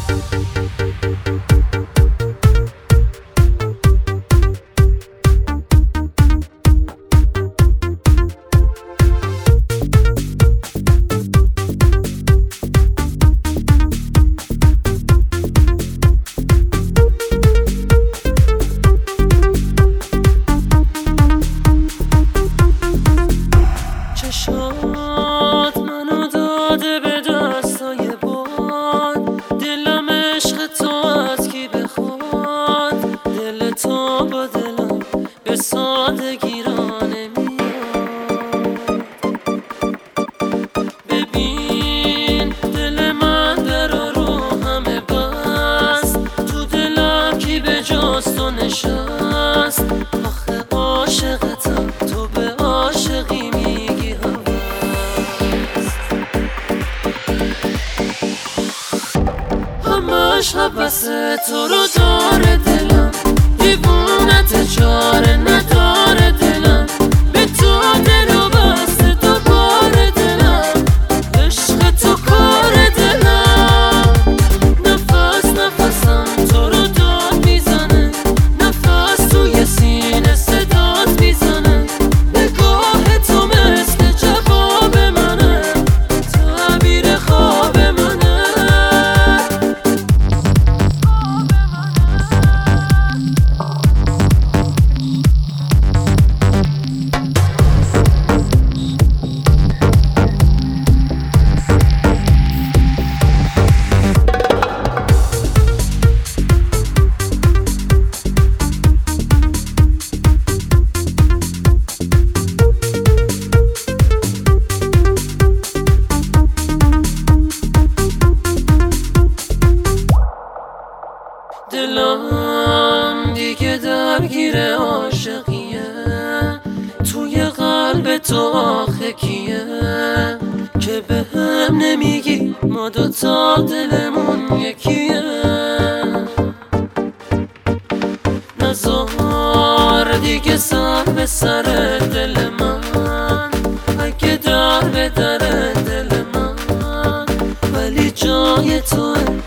چشات منو داده به دستای باد، دلم عشق تو از کی بخواد، دل تو با دلم به سادگی را نمیاد. ببین دل من در رو همه بست، تو دلم کی به جز تو نشست. آخه عاشقتم تو به عاشقی میگی همش حوث تو رو داره دلم، دیوونت چاره نداره دلم، به تو دل و بسته دوباره دلم، عشق تو کار دلم. نفس نفسم تو رو داد میزنه، نفس توی سینه صدات میزنه، نگاه تو مثل جواب منه، تعبیر خواب منه. دلم دیگه درگیر عاشقیه، توی قلب تو آخه کیه که به هم نمیگی ما دوتا دلمون یکیه. نزار دیگه سر به سر دل من، اگه در به در دل من، ولی جای توه